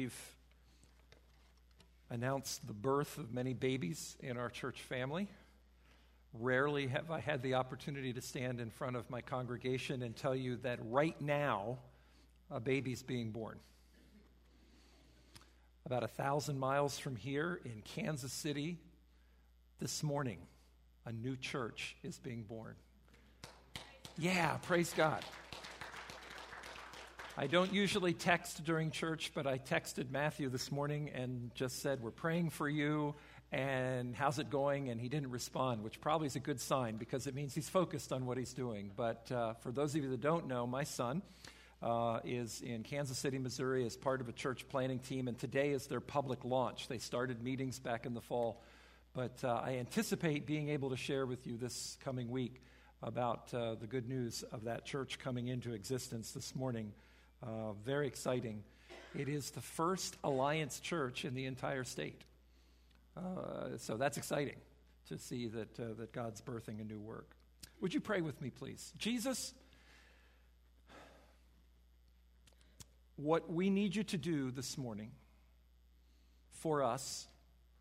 we've announced the birth of many babies in our church family. Rarely have I had the opportunity to stand in front of my congregation and tell you that right now a baby's being born. About 1,000 miles from here in Kansas City, this morning, a new church is being born. Yeah, praise God. I don't usually text during church, but I texted Matthew this morning and just said, we're praying for you, and how's it going? And he didn't respond, which probably is a good sign because it means he's focused on what he's doing. But for those of you that don't know, my son is in Kansas City, Missouri as part of a church planning team, and today is their public launch. They started meetings back in the fall, but I anticipate being able to share with you this coming week about the good news of that church coming into existence this morning. Very exciting. It is the first Alliance church in the entire state. So that's exciting to see that God's birthing a new work. Would you pray with me, please? Jesus, what we need you to do this morning for us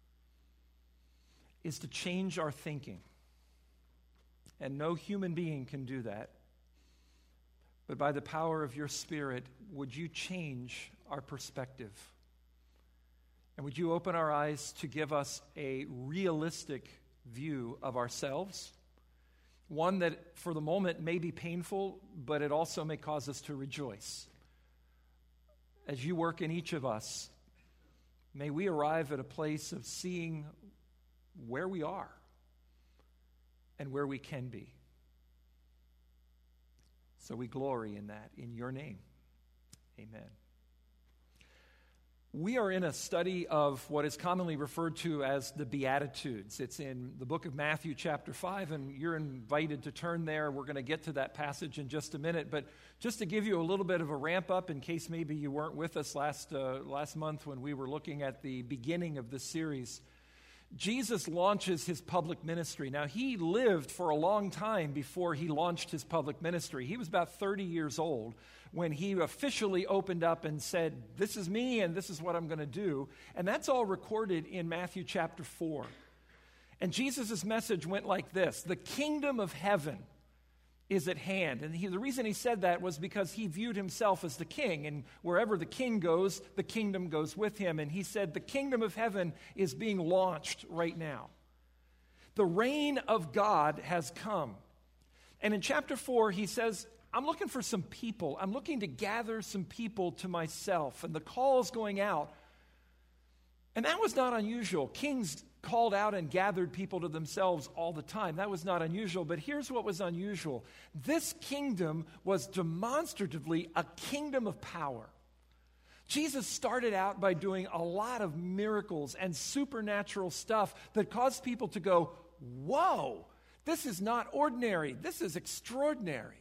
is to change our thinking. And no human being can do that. But by the power of your Spirit, would you change our perspective? And would you open our eyes to give us a realistic view of ourselves? One that for the moment may be painful, but it also may cause us to rejoice. As you work in each of us, may we arrive at a place of seeing where we are and where we can be. So we glory in that, in your name. Amen. We are in a study of what is commonly referred to as the Beatitudes. It's in the book of Matthew chapter 5, and you're invited to turn there. We're going to get to that passage in just a minute. But just to give you a little bit of a ramp up, in case maybe you weren't with us last month when we were looking at the beginning of this series, Jesus launches his public ministry. Now, he lived for a long time before he launched his public ministry. He was about 30 years old when he officially opened up and said, this is me and this is what I'm going to do. And that's all recorded in Matthew chapter 4. And Jesus' message went like this: the kingdom of heaven is at hand. And the reason he said that was because he viewed himself as the king, and wherever the king goes, the kingdom goes with him. And he said the kingdom of heaven is being launched right now. The reign of God has come. And in chapter 4, he says, I'm looking for some people. I'm looking to gather some people to myself. And the call is going out. And that was not unusual. Kings called out and gathered people to themselves all the time. That was not unusual. But here's what was unusual. This kingdom was demonstratively a kingdom of power. Jesus started out by doing a lot of miracles and supernatural stuff that caused people to go, whoa, this is not ordinary. This is extraordinary.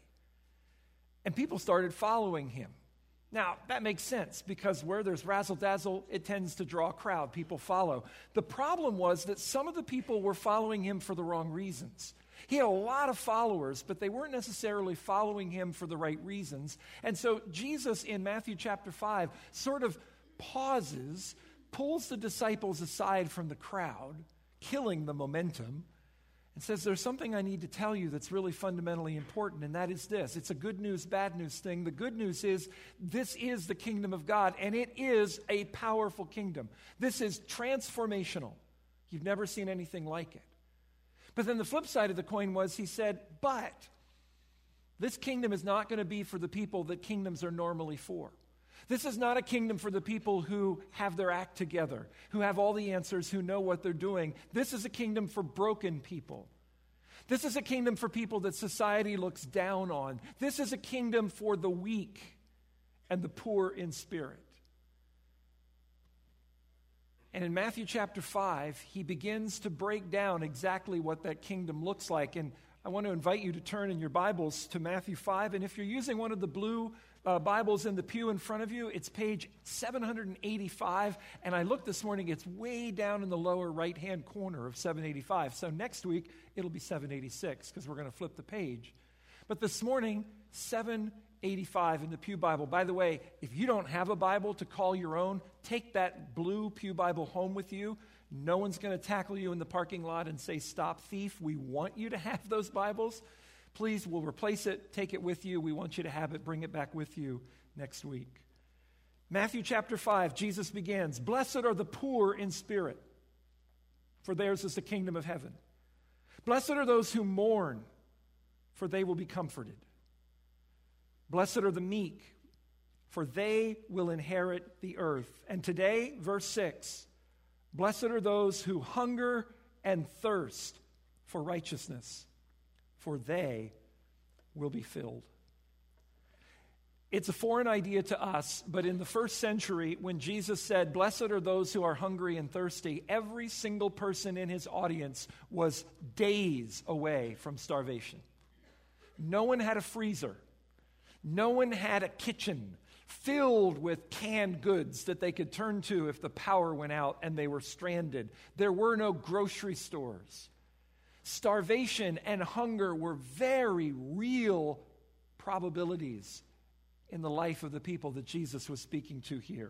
And people started following him. Now, that makes sense because where there's razzle-dazzle, it tends to draw a crowd. People follow. The problem was that some of the people were following him for the wrong reasons. He had a lot of followers, but they weren't necessarily following him for the right reasons. And so Jesus in Matthew chapter 5 sort of pauses, pulls the disciples aside from the crowd, killing the momentum, and says, there's something I need to tell you that's really fundamentally important, and that is this. It's a good news, bad news thing. The good news is this is the kingdom of God, and it is a powerful kingdom. This is transformational. You've never seen anything like it. But then the flip side of the coin was he said, but this kingdom is not going to be for the people that kingdoms are normally for. This is not a kingdom for the people who have their act together, who have all the answers, who know what they're doing. This is a kingdom for broken people. This is a kingdom for people that society looks down on. This is a kingdom for the weak and the poor in spirit. And in Matthew chapter 5, he begins to break down exactly what that kingdom looks like. And I want to invite you to turn in your Bibles to Matthew 5. And if you're using one of the blue Bibles in the pew in front of you, it's page 785. And I looked this morning, it's way down in the lower right-hand corner of 785. So next week, it'll be 786 because we're going to flip the page. But this morning, 785 in the Pew Bible. By the way, if you don't have a Bible to call your own, take that blue Pew Bible home with you. No one's going to tackle you in the parking lot and say, "Stop, thief." We want you to have those Bibles. Please, we'll replace it. Take it with you. We want you to have it. Bring it back with you next week. Matthew chapter 5, Jesus begins, "Blessed are the poor in spirit, for theirs is the kingdom of heaven. Blessed are those who mourn, for they will be comforted. Blessed are the meek, for they will inherit the earth." And today, verse 6, "Blessed are those who hunger and thirst for righteousness, for they will be filled." It's a foreign idea to us, but in the first century, when Jesus said, "Blessed are those who are hungry and thirsty," every single person in his audience was days away from starvation. No one had a freezer. No one had a kitchen filled with canned goods that they could turn to if the power went out and they were stranded. There were no grocery stores. Starvation and hunger were very real probabilities in the life of the people that Jesus was speaking to here.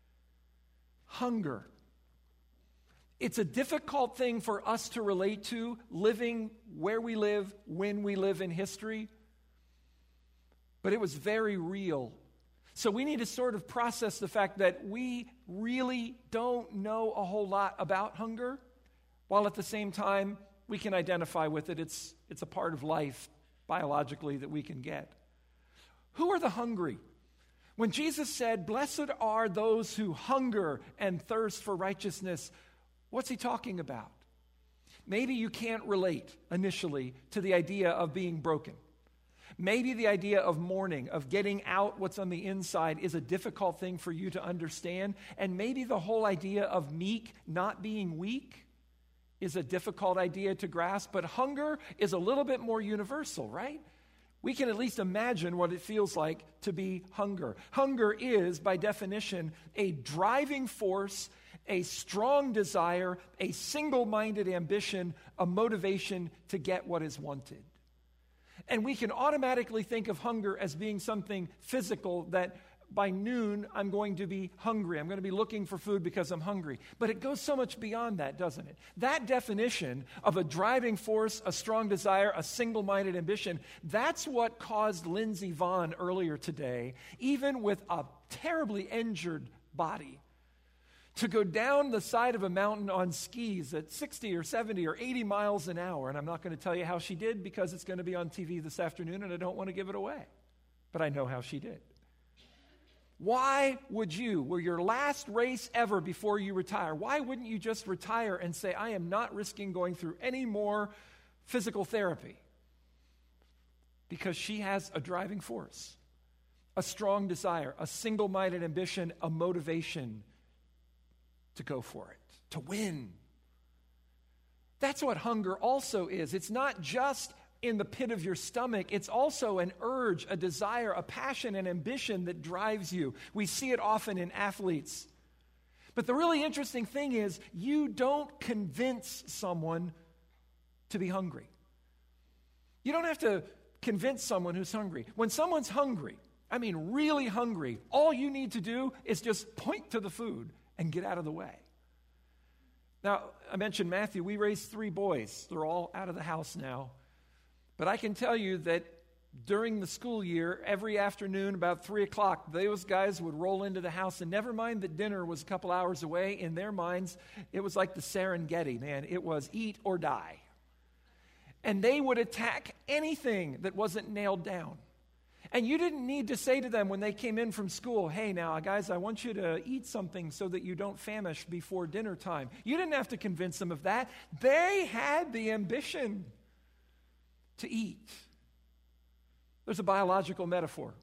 Hunger. It's a difficult thing for us to relate to, living where we live, when we live in history. But it was very real. So we need to sort of process the fact that we really don't know a whole lot about hunger, while at the same time we can identify with it. It's a part of life biologically that we can get. Who are the hungry? When Jesus said, "Blessed are those who hunger and thirst for righteousness," what's he talking about? Maybe you can't relate initially to the idea of being broken. Maybe the idea of mourning, of getting out what's on the inside, is a difficult thing for you to understand. And maybe the whole idea of meek, not being weak, is a difficult idea to grasp. But hunger is a little bit more universal, right? We can at least imagine what it feels like to be hunger. Hunger is, by definition, a driving force, a strong desire, a single-minded ambition, a motivation to get what is wanted. And we can automatically think of hunger as being something physical, that by noon I'm going to be hungry. I'm going to be looking for food because I'm hungry. But it goes so much beyond that, doesn't it? That definition of a driving force, a strong desire, a single-minded ambition, that's what caused Lindsey Vonn earlier today, even with a terribly injured body, to go down the side of a mountain on skis at 60 or 70 or 80 miles an hour. And I'm not going to tell you how she did because it's going to be on TV this afternoon and I don't want to give it away. But I know how she did. Why would you, were your last race ever before you retire, why wouldn't you just retire and say, "I am not risking going through any more physical therapy"? Because she has a driving force, a strong desire, a single-minded ambition, a motivation to go for it, to win. That's what hunger also is. It's not just in the pit of your stomach. It's also an urge, a desire, a passion, an ambition that drives you. We see it often in athletes. But the really interesting thing is, you don't convince someone to be hungry. You don't have to convince someone who's hungry. When someone's hungry, I mean really hungry, all you need to do is just point to the food and get out of the way. Now, I mentioned Matthew. We raised 3 boys. They're all out of the house now. But I can tell you that during the school year, every afternoon about 3 o'clock, those guys would roll into the house, and never mind that dinner was a couple hours away, in their minds, it was like the Serengeti, man. It was eat or die. And they would attack anything that wasn't nailed down. And you didn't need to say to them when they came in from school, "Hey, now, guys, I want you to eat something so that you don't famish before dinner time." You didn't have to convince them of that. They had the ambition to eat. There's a biological metaphor.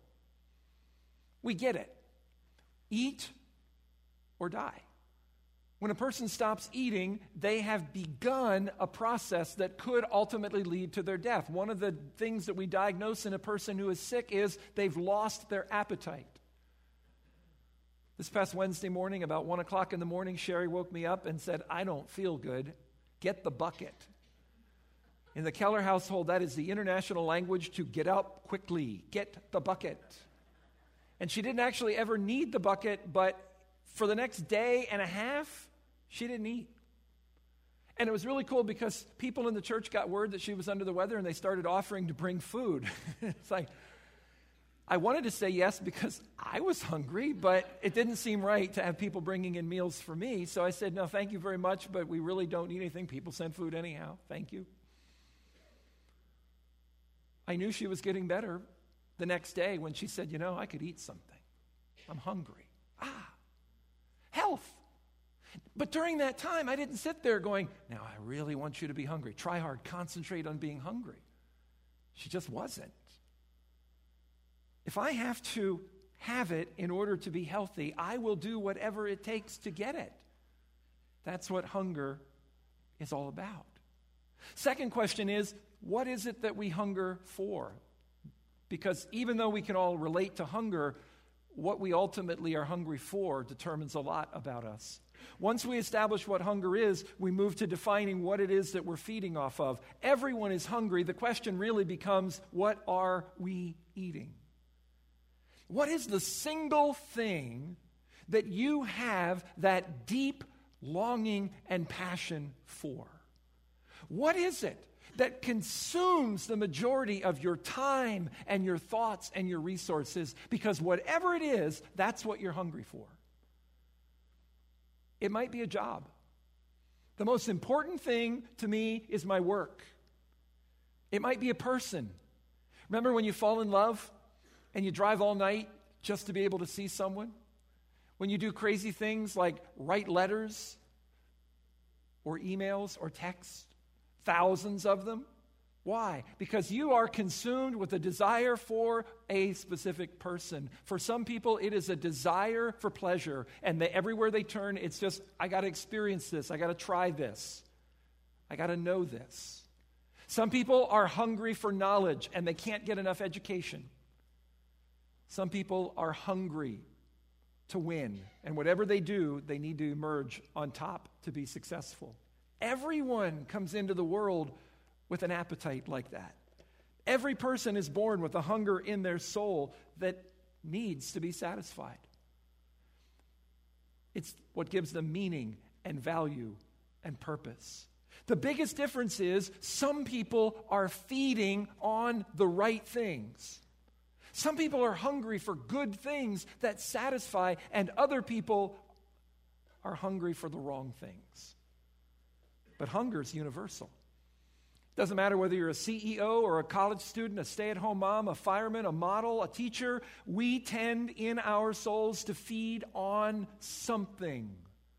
We get it. Eat or die. When a person stops eating, they have begun a process that could ultimately lead to their death. One of the things that we diagnose in a person who is sick is they've lost their appetite. This past Wednesday morning, about 1 o'clock in the morning, Sherry woke me up and said, "I don't feel good. Get the bucket." In the Keller household, that is the international language to get up quickly. Get the bucket. And she didn't actually ever need the bucket, but For the next day and a half, she didn't eat. And it was really cool because people in the church got word that she was under the weather and they started offering to bring food. It's like, I wanted to say yes because I was hungry, but it didn't seem right to have people bringing in meals for me. So I said, no, thank you very much, but we really don't need anything. People send food anyhow. Thank you. I knew she was getting better the next day when she said, I could eat something. I'm hungry. Health. But during that time, I didn't sit there going, now I really want you to be hungry. Try hard. Concentrate on being hungry. She just wasn't. If I have to have it in order to be healthy, I will do whatever it takes to get it. That's what hunger is all about. Second question is, what is it that we hunger for? Because even though we can all relate to hunger, what we ultimately are hungry for determines a lot about us. Once we establish what hunger is, we move to defining what it is that we're feeding off of. Everyone is hungry. The question really becomes, what are we eating? What is the single thing that you have that deep longing and passion for? What is it that consumes the majority of your time and your thoughts and your resources? Because whatever it is, that's what you're hungry for. It might be a job. The most important thing to me is my work. It might be a person. Remember when you fall in love and you drive all night just to be able to see someone? When you do crazy things like write letters or emails or texts, thousands of them. Why? Because you are consumed with a desire for a specific person. For some people, it is a desire for pleasure. And everywhere they turn, it's just, I got to experience this. I got to try this. I got to know this. Some people are hungry for knowledge, and they can't get enough education. Some people are hungry to win. And whatever they do, they need to emerge on top to be successful. Everyone comes into the world with an appetite like that. Every person is born with a hunger in their soul that needs to be satisfied. It's what gives them meaning and value and purpose. The biggest difference is some people are feeding on the right things. Some people are hungry for good things that satisfy, and other people are hungry for the wrong things. But hunger is universal. Doesn't matter whether you're a CEO or a college student, a stay-at-home mom, a fireman, a model, a teacher. We tend in our souls to feed on something.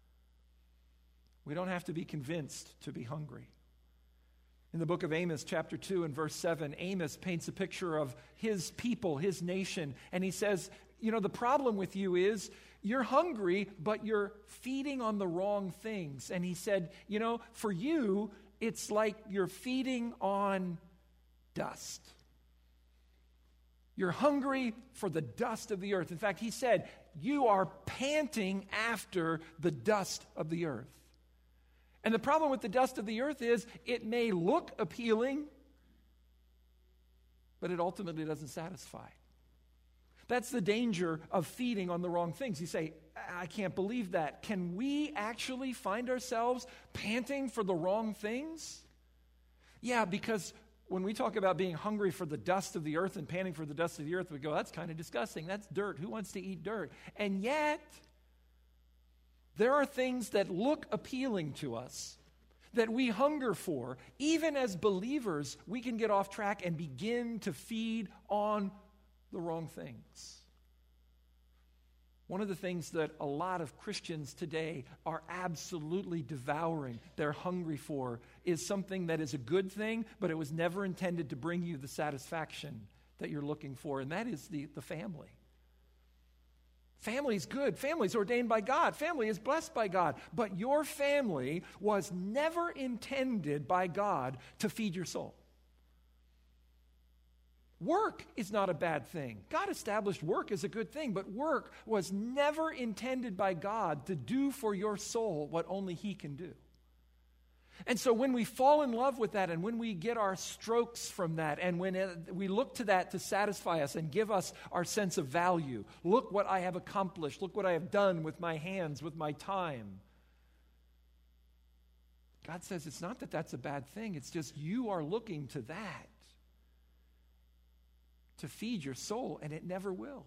We don't have to be convinced to be hungry. In the book of Amos, chapter 2 and verse 7, Amos paints a picture of his people, his nation. And he says, the problem with you is you're hungry, but you're feeding on the wrong things. And he said, for you, it's like you're feeding on dust. You're hungry for the dust of the earth. In fact, he said, you are panting after the dust of the earth. And the problem with the dust of the earth is it may look appealing, but it ultimately doesn't satisfy. That's the danger of feeding on the wrong things. You say, I can't believe that. Can we actually find ourselves panting for the wrong things? Yeah, because when we talk about being hungry for the dust of the earth and panting for the dust of the earth, we go, that's kind of disgusting. That's dirt. Who wants to eat dirt? And yet, there are things that look appealing to us, that we hunger for. Even as believers, we can get off track and begin to feed on the wrong things. One of the things that a lot of Christians today are absolutely devouring, they're hungry for, is something that is a good thing, but it was never intended to bring you the satisfaction that you're looking for, and that is the family. Family is good. Family is ordained by God. Family is blessed by God. But your family was never intended by God to feed your soul. Work is not a bad thing. God established work as a good thing, but work was never intended by God to do for your soul what only He can do. And so when we fall in love with that, and when we get our strokes from that, and when we look to that to satisfy us and give us our sense of value, look what I have accomplished, look what I have done with my hands, with my time. God says it's not that that's a bad thing, it's just you are looking to that to feed your soul, and it never will.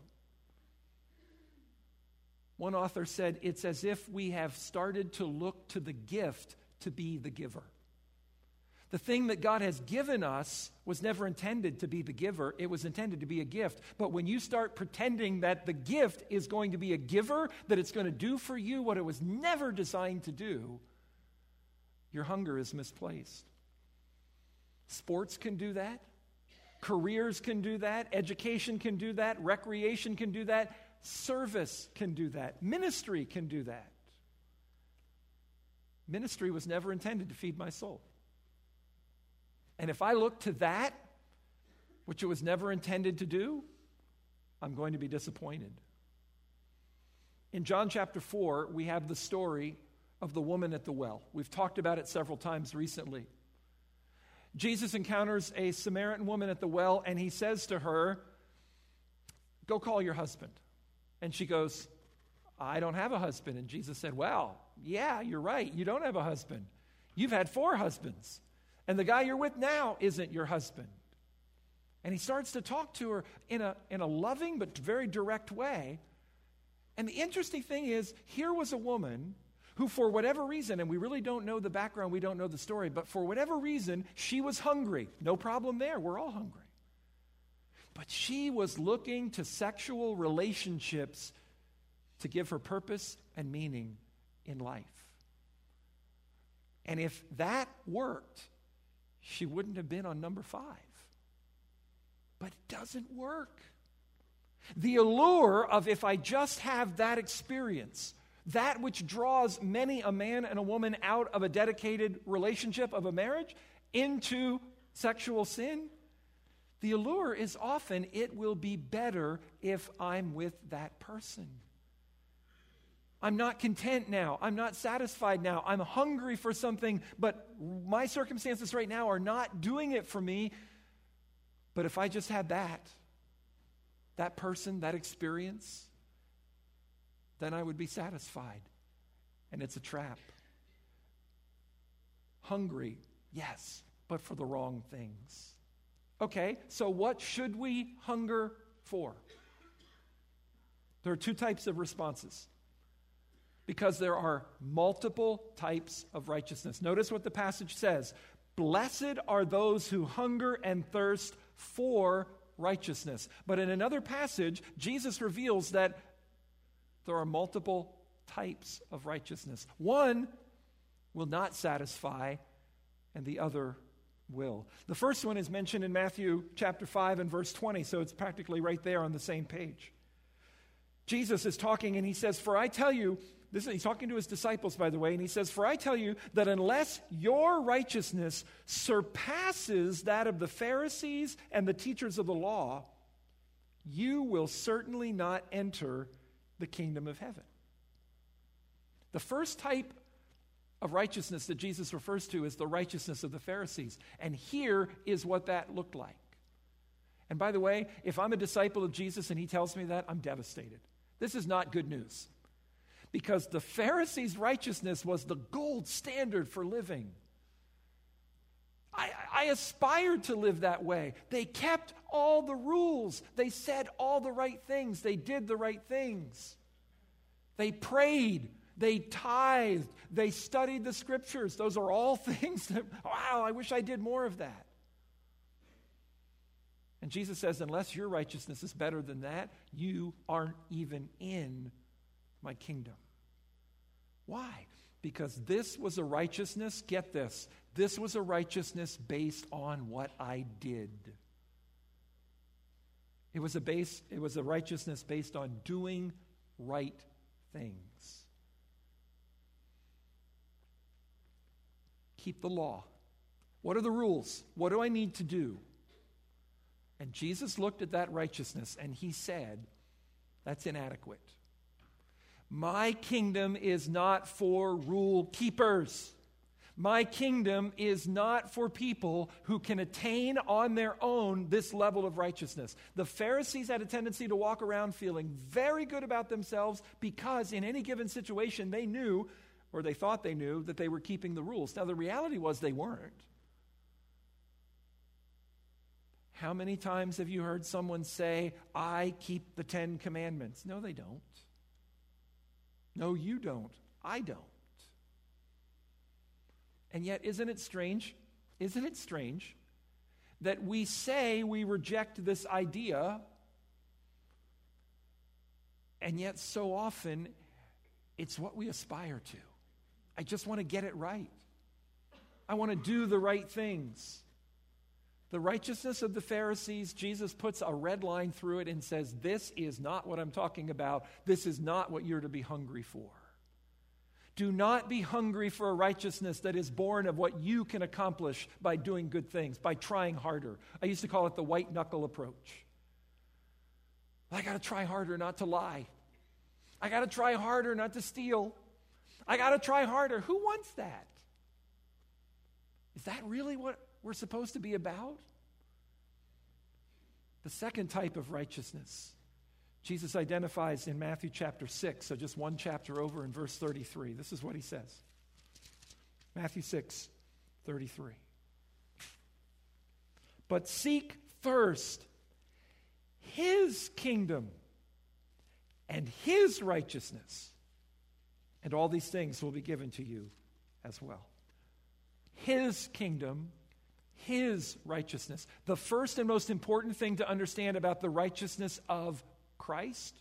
One author said, it's as if we have started to look to the gift to be the giver. The thing that God has given us was never intended to be the giver. It was intended to be a gift. But when you start pretending that the gift is going to be a giver, that it's going to do for you what it was never designed to do, your hunger is misplaced. Sports can do that. Careers can do that. Education can do that. Recreation can do that. Service can do that. Ministry can do that. Ministry was never intended to feed my soul. And if I look to that, which it was never intended to do, I'm going to be disappointed. In John chapter 4, we have the story of the woman at the well. We've talked about it several times recently. Jesus encounters a Samaritan woman at the well, and he says to her, "Go call your husband." And she goes, "I don't have a husband." And Jesus said, "Well, yeah, you're right. You don't have a husband. You've had 4 husbands. And the guy you're with now isn't your husband." And he starts to talk to her in a loving but very direct way. And the interesting thing is, here was a woman who, for whatever reason, and we really don't know the background, we don't know the story, but for whatever reason, she was hungry. No problem there. We're all hungry. But she was looking to sexual relationships to give her purpose and meaning in life. And if that worked, she wouldn't have been on number 5. But it doesn't work. The allure of, if I just have that experience, that which draws many a man and a woman out of a dedicated relationship of a marriage into sexual sin, the allure is often, it will be better if I'm with that person. I'm not content now. I'm not satisfied now. I'm hungry for something, but my circumstances right now are not doing it for me. But if I just had that person, that experience, then I would be satisfied. And it's a trap. Hungry, yes, but for the wrong things. Okay, so what should we hunger for? There are 2 types of responses, because there are multiple types of righteousness. Notice what the passage says. Blessed are those who hunger and thirst for righteousness. But in another passage, Jesus reveals that there are multiple types of righteousness. One will not satisfy, and the other will. The first one is mentioned in Matthew chapter 5 and verse 20, so it's practically right there on the same page. Jesus is talking, and he says, "For I tell you," he's talking to his disciples, by the way, and he says, "For I tell you that unless your righteousness surpasses that of the Pharisees and the teachers of the law, you will certainly not enter the kingdom of heaven." The first type of righteousness that Jesus refers to is the righteousness of the Pharisees. And here is what that looked like. And by the way, if I'm a disciple of Jesus and he tells me that, I'm devastated. This is not good news. Because the Pharisees' righteousness was the gold standard for living. I aspired to live that way. They kept all the rules. They said all the right things. They did the right things. They prayed. They tithed. They studied the scriptures. Those are all things that, wow, I wish I did more of that. And Jesus says, unless your righteousness is better than that, you aren't even in my kingdom. Why? Because this was a righteousness, get this, this was a righteousness based on what I did. It was a righteousness based on doing right things. Keep the law. What are the rules? What do I need to do? And Jesus looked at that righteousness and he said, that's inadequate. My kingdom is not for rule keepers. My kingdom is not for people who can attain on their own this level of righteousness. The Pharisees had a tendency to walk around feeling very good about themselves because in any given situation they knew, or they thought they knew, that they were keeping the rules. Now the reality was they weren't. How many times have you heard someone say, I keep the 10 Commandments? No, they don't. No, you don't. I don't. And yet, isn't it strange? Isn't it strange that we say we reject this idea, and yet so often it's what we aspire to? I just want to get it right. I want to do the right things. The righteousness of the Pharisees, Jesus puts a red line through it and says, this is not what I'm talking about. This is not what you're to be hungry for. Do not be hungry for a righteousness that is born of what you can accomplish by doing good things, by trying harder. I used to call it the white knuckle approach. I got to try harder not to lie. I got to try harder not to steal. I got to try harder. Who wants that? Is that really what we're supposed to be about? The second type of righteousness Jesus identifies in Matthew chapter 6, so just one chapter over in verse 33. This is what he says. Matthew 6, 33. But seek first his kingdom and his righteousness, and all these things will be given to you as well. His kingdom, his righteousness. The first and most important thing to understand about the righteousness of Christ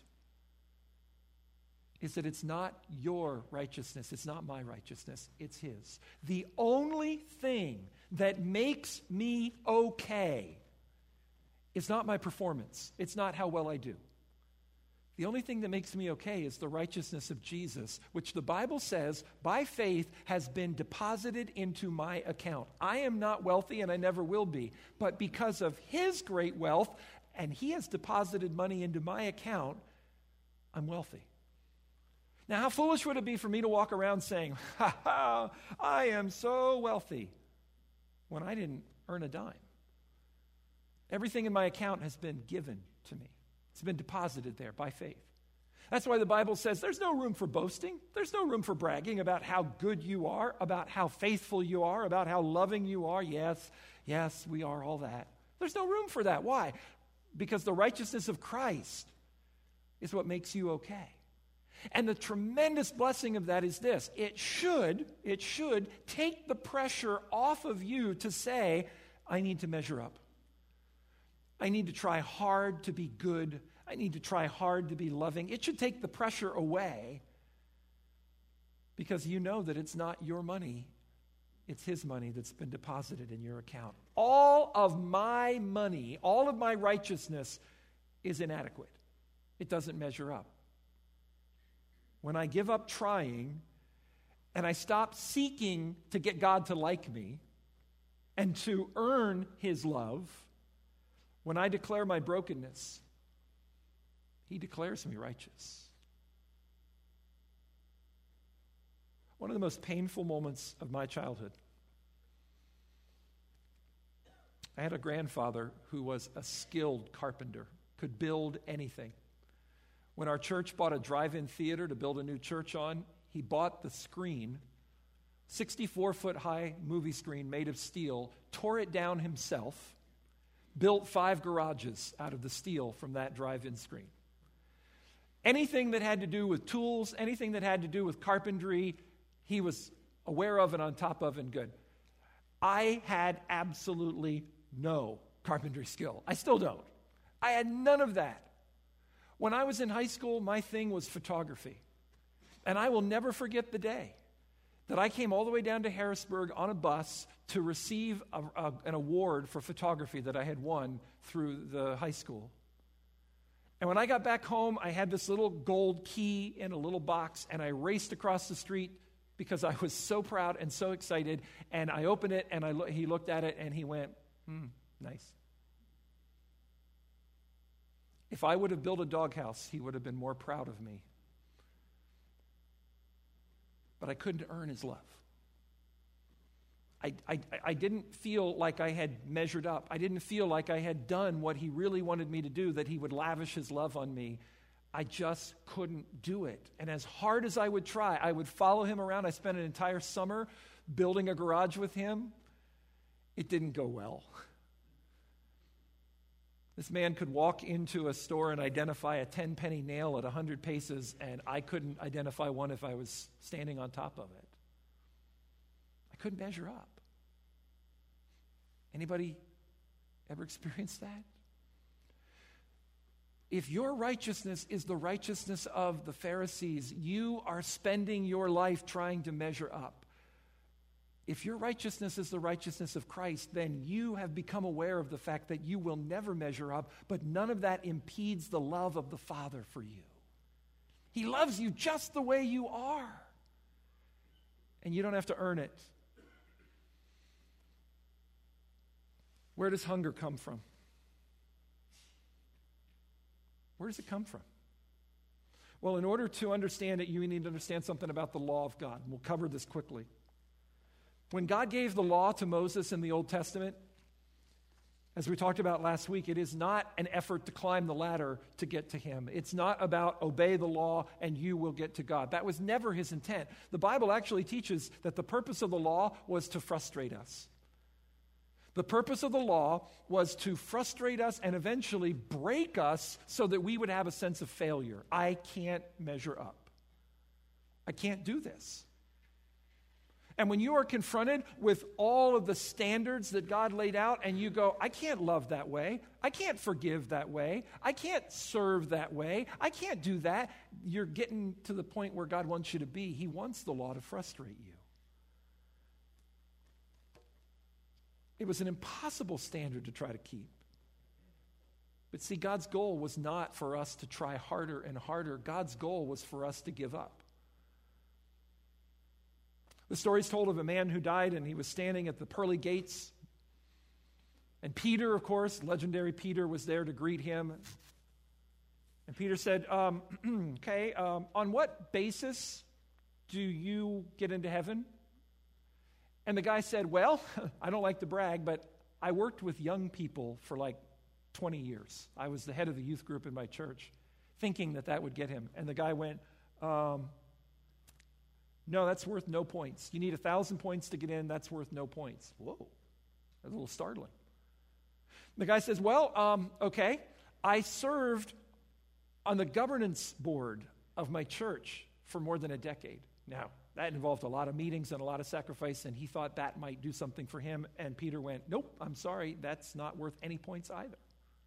is that it's not your righteousness, it's not my righteousness, it's his. The only thing that makes me okay is not my performance, it's not how well I do. The only thing that makes me okay is the righteousness of Jesus, which the Bible says, by faith, has been deposited into my account. I am not wealthy and I never will be, but because of his great wealth, and he has deposited money into my account, I'm wealthy. Now, how foolish would it be for me to walk around saying, ha ha, I am so wealthy, when I didn't earn a dime? Everything in my account has been given to me. It's been deposited there by faith. That's why the Bible says there's no room for boasting. There's no room for bragging about how good you are, about how faithful you are, about how loving you are. Yes, we are all that. There's no room for that. Why? Because the righteousness of Christ is what makes you okay. And the tremendous blessing of that is this. It should take the pressure off of you to say, I need to measure up. I need to try hard to be good. I need to try hard to be loving. It should take the pressure away because you know that it's not your money. It's his money that's been deposited in your account. All of my money, all of my righteousness is inadequate. It doesn't measure up. When I give up trying and I stop seeking to get God to like me and to earn his love, when I declare my brokenness, he declares me righteous. One of the most painful moments of my childhood, I had a grandfather who was a skilled carpenter, could build anything. When our church bought a drive-in theater to build a new church on, he bought the screen, 64-foot high movie screen made of steel, tore it down himself, built 5 garages out of the steel from that drive-in screen. Anything that had to do with tools, anything that had to do with carpentry, he was aware of and on top of and good. I had absolutely no carpentry skill. I still don't. I had none of that. When I was in high school, my thing was photography. And I will never forget the day that I came all the way down to Harrisburg on a bus to receive an award for photography that I had won through the high school. And when I got back home, I had this little gold key in a little box, and I raced across the street because I was so proud and so excited. And I opened it, and he looked at it, and he went, nice. If I would have built a doghouse, he would have been more proud of me. But I couldn't earn his love. I didn't feel like I had measured up. I didn't feel like I had done what he really wanted me to do, that he would lavish his love on me. I just couldn't do it. And as hard as I would try, I would follow him around. I spent an entire summer building a garage with him. It didn't go well. This man could walk into a store and identify a 10-penny nail at 100 paces, and I couldn't identify one if I was standing on top of it. I couldn't measure up. Anybody ever experienced that? If your righteousness is the righteousness of the Pharisees, you are spending your life trying to measure up. If your righteousness is the righteousness of Christ, then you have become aware of the fact that you will never measure up, but none of that impedes the love of the Father for you. He loves you just the way you are, and you don't have to earn it. Where does hunger come from? Where does it come from? Well, in order to understand it, you need to understand something about the law of God. We'll cover this quickly. When God gave the law to Moses in the Old Testament, as we talked about last week, it is not an effort to climb the ladder to get to him. It's not about obey the law and you will get to God. That was never his intent. The Bible actually teaches that the purpose of the law was to frustrate us. The purpose of the law was to frustrate us and eventually break us so that we would have a sense of failure. I can't measure up. I can't do this. And when you are confronted with all of the standards that God laid out and you go, I can't love that way, I can't forgive that way, I can't serve that way, I can't do that, you're getting to the point where God wants you to be. He wants the law to frustrate you. It was an impossible standard to try to keep. But see, God's goal was not for us to try harder and harder. God's goal was for us to give up. The story is told of a man who died, and he was standing at the pearly gates. And Peter, of course, legendary Peter, was there to greet him. And Peter said, on what basis do you get into heaven? And the guy said, well, I don't like to brag, but I worked with young people for like 20 years. I was the head of the youth group in my church, thinking that would get him. And the guy went, no, that's worth no points. You need 1,000 points to get in. That's worth no points. Whoa, that's a little startling. The guy says, well, okay, I served on the governance board of my church for more than a decade. Now, that involved a lot of meetings and a lot of sacrifice, and he thought that might do something for him. And Peter went, nope, I'm sorry, that's not worth any points either.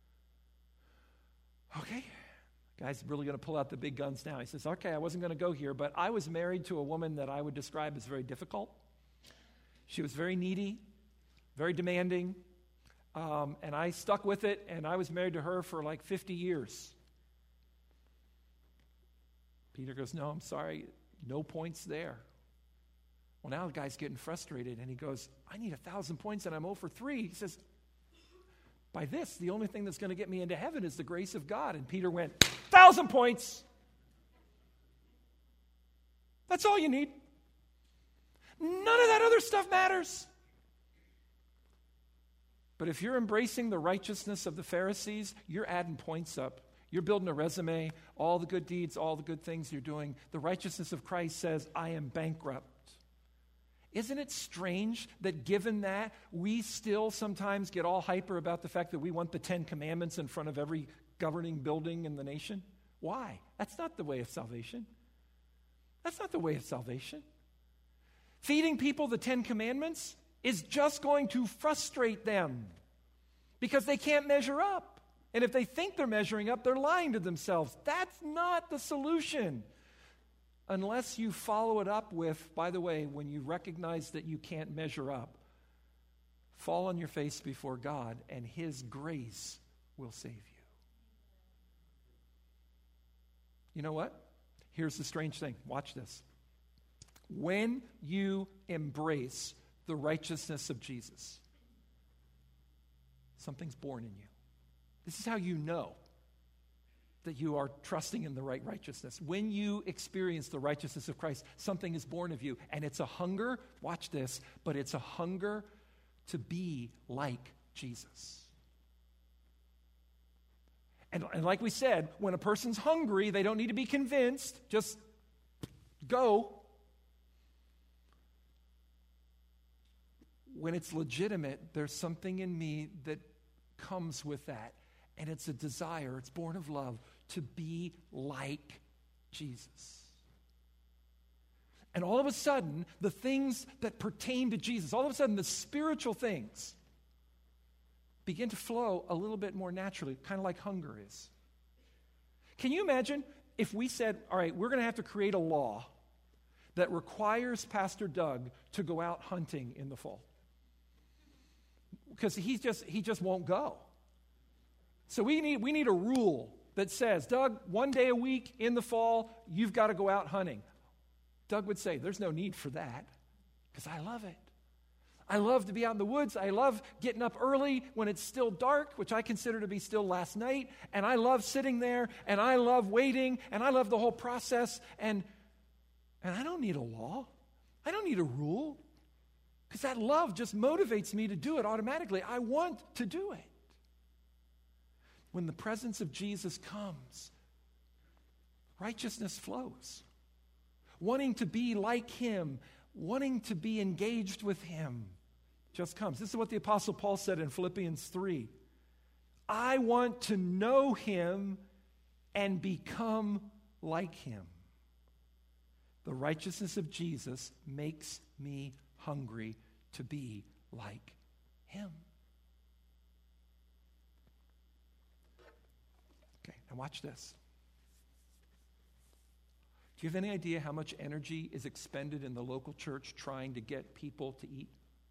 Okay. Guy's really going to pull out the big guns now. He says, okay, I wasn't going to go here, but I was married to a woman that I would describe as very difficult. She was very needy, very demanding, and I stuck with it, and I was married to her for like 50 years. Peter goes, no, I'm sorry, no points there. Well, now the guy's getting frustrated, and he goes, I need 1,000 points, and I'm 0 for 3. He says, by this, the only thing that's going to get me into heaven is the grace of God. And Peter went, 1,000 points. That's all you need. None of that other stuff matters. But if you're embracing the righteousness of the Pharisees, you're adding points up. You're building a resume, all the good deeds, all the good things you're doing. The righteousness of Christ says, I am bankrupt. Isn't it strange that given that, we still sometimes get all hyper about the fact that we want the 10 Commandments in front of every governing building in the nation? Why? That's not the way of salvation. That's not the way of salvation. Feeding people the 10 Commandments is just going to frustrate them because they can't measure up. And if they think they're measuring up, they're lying to themselves. That's not the solution. Unless you follow it up with, by the way, when you recognize that you can't measure up, fall on your face before God, and His grace will save you. You know what? Here's the strange thing. Watch this. When you embrace the righteousness of Jesus, something's born in you. This is how you know. that you are trusting in the right righteousness. When you experience the righteousness of Christ, something is born of you, and it's a hunger, watch this, but it's a hunger to be like Jesus. And like we said, when a person's hungry, they don't need to be convinced, just go. When it's legitimate, there's something in me that comes with that. And it's a desire, it's born of love, to be like Jesus. And all of a sudden, the things that pertain to Jesus, all of a sudden the spiritual things begin to flow a little bit more naturally, kind of like hunger is. Can you imagine if we said, all right, we're going to have to create a law that requires Pastor Doug to go out hunting in the fall? Because he just won't go. So we need a rule that says, Doug, 1 day a week in the fall, you've got to go out hunting. Doug would say, there's no need for that, because I love it. I love to be out in the woods. I love getting up early when it's still dark, which I consider to be still last night. And I love sitting there, and I love waiting, and I love the whole process. And I don't need a law. I don't need a rule, because that love just motivates me to do it automatically. I want to do it. When the presence of Jesus comes, righteousness flows. Wanting to be like him, wanting to be engaged with him just comes. This is what the Apostle Paul said in Philippians 3. I want to know him and become like him. The righteousness of Jesus makes me hungry to be like him. Okay, now watch this. Do you have any idea how much energy is expended in the local church trying to get people to eat?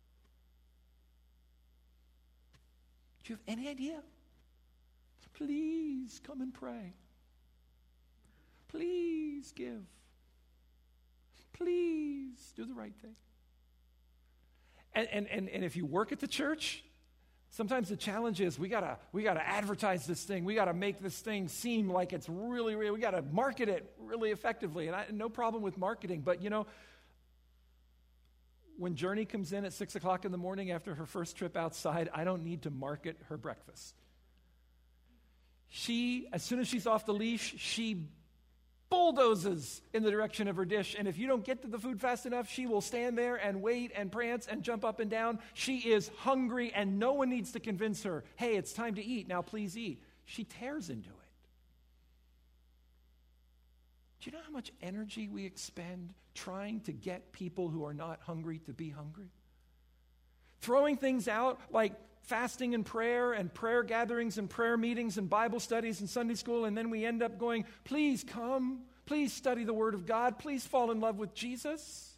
Do you have any idea? Please come and pray. Please give. Please do the right thing. And if you work at the church, sometimes the challenge is we gotta advertise this thing. We gotta make this thing seem like it's really, we gotta market it really effectively. And no problem with marketing, but you know, when Journey comes in at 6 o'clock in the morning after her first trip outside, I don't need to market her breakfast. As soon as she's off the leash, she bulldozes in the direction of her dish, and if you don't get to the food fast enough, she will stand there and wait and prance and jump up and down. She is hungry, and no one needs to convince her, hey, it's time to eat, now please eat. She tears into it. Do you know how much energy we expend trying to get people who are not hungry to be hungry? Throwing things out like fasting and prayer gatherings and prayer meetings and Bible studies and Sunday school, and then we end up going, please come, please study the Word of God, please fall in love with Jesus.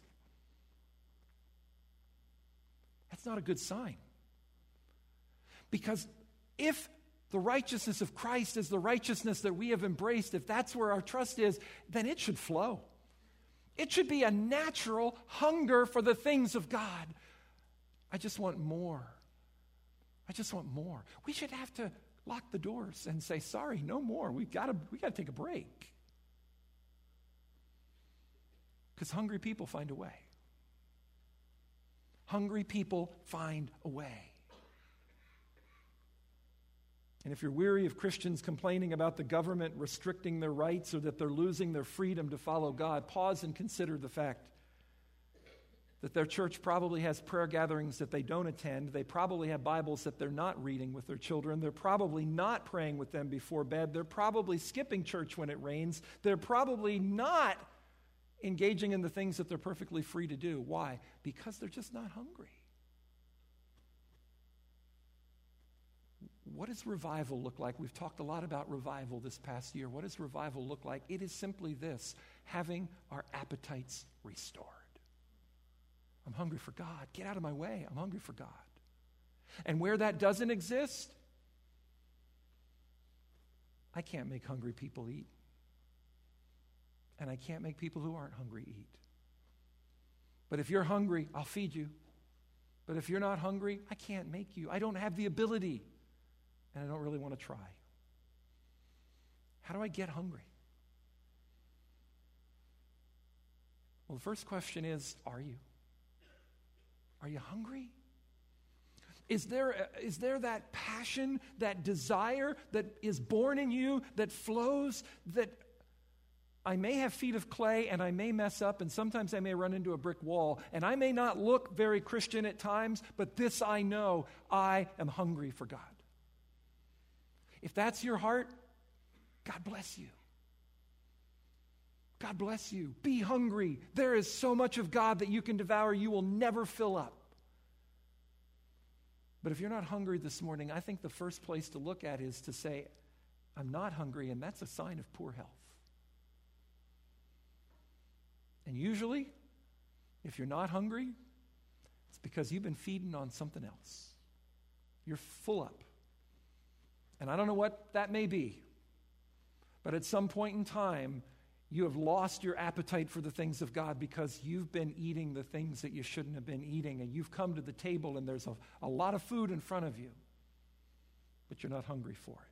That's not a good sign. Because if the righteousness of Christ is the righteousness that we have embraced, if that's where our trust is, then it should flow. It should be a natural hunger for the things of God. I just want more. I just want more. We should have to lock the doors and say, sorry, no more. We got to take a break. Because hungry people find a way. Hungry people find a way. And if you're weary of Christians complaining about the government restricting their rights or that they're losing their freedom to follow God, pause and consider the fact that their church probably has prayer gatherings that they don't attend. They probably have Bibles that they're not reading with their children. They're probably not praying with them before bed. They're probably skipping church when it rains. They're probably not engaging in the things that they're perfectly free to do. Why? Because they're just not hungry. What does revival look like? We've talked a lot about revival this past year. What does revival look like? It is simply this: having our appetites restored. I'm hungry for God. Get out of my way. I'm hungry for God. And where that doesn't exist, I can't make hungry people eat. And I can't make people who aren't hungry eat. But if you're hungry, I'll feed you. But if you're not hungry, I can't make you. I don't have the ability. And I don't really want to try. How do I get hungry? Well, the first question is, are you? Are you hungry? Is there that passion, that desire that is born in you, that flows, that I may have feet of clay and I may mess up and sometimes I may run into a brick wall and I may not look very Christian at times, but this I know, I am hungry for God. If that's your heart, God bless you. God bless you. Be hungry. There is so much of God that you can devour, you will never fill up. But if you're not hungry this morning, I think the first place to look at is to say, I'm not hungry, and that's a sign of poor health. And usually, if you're not hungry, it's because you've been feeding on something else. You're full up. And I don't know what that may be, but at some point in time, you have lost your appetite for the things of God because you've been eating the things that you shouldn't have been eating, and you've come to the table and there's a lot of food in front of you, but you're not hungry for it.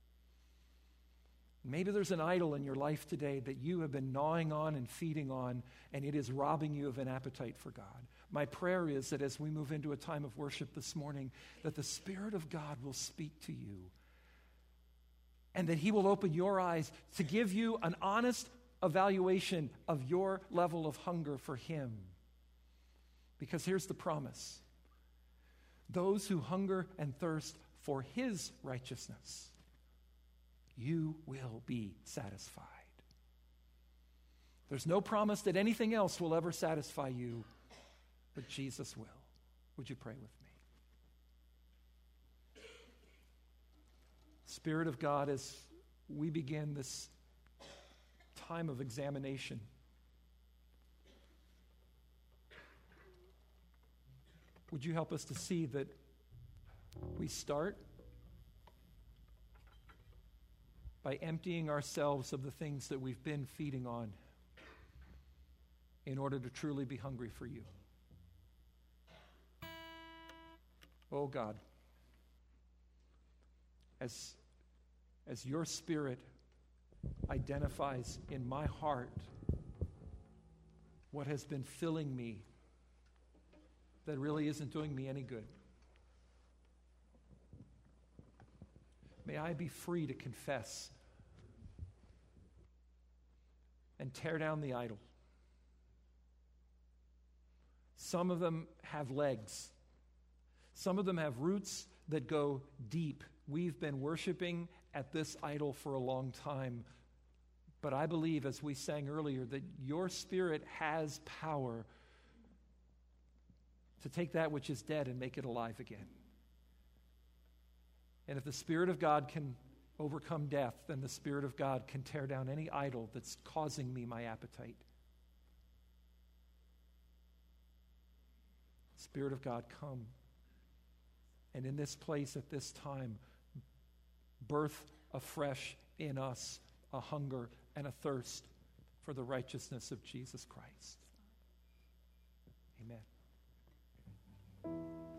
Maybe there's an idol in your life today that you have been gnawing on and feeding on, and it is robbing you of an appetite for God. My prayer is that as we move into a time of worship this morning, that the Spirit of God will speak to you, and that He will open your eyes to give you an honest evaluation of your level of hunger for Him. Because here's the promise. Those who hunger and thirst for His righteousness, you will be satisfied. There's no promise that anything else will ever satisfy you, but Jesus will. Would you pray with me? Spirit of God, as we begin this time of examination, would you help us to see that we start by emptying ourselves of the things that we've been feeding on in order to truly be hungry for you. Oh God, as your Spirit identifies in my heart what has been filling me that really isn't doing me any good, may I be free to confess and tear down the idol. Some of them have legs. Some of them have roots that go deep. We've been worshiping at this idol for a long time. But I believe, as we sang earlier, that your Spirit has power to take that which is dead and make it alive again. And if the Spirit of God can overcome death, then the Spirit of God can tear down any idol that's causing me my appetite. Spirit of God, come. And in this place at this time, birth afresh in us a hunger and a thirst for the righteousness of Jesus Christ. Amen.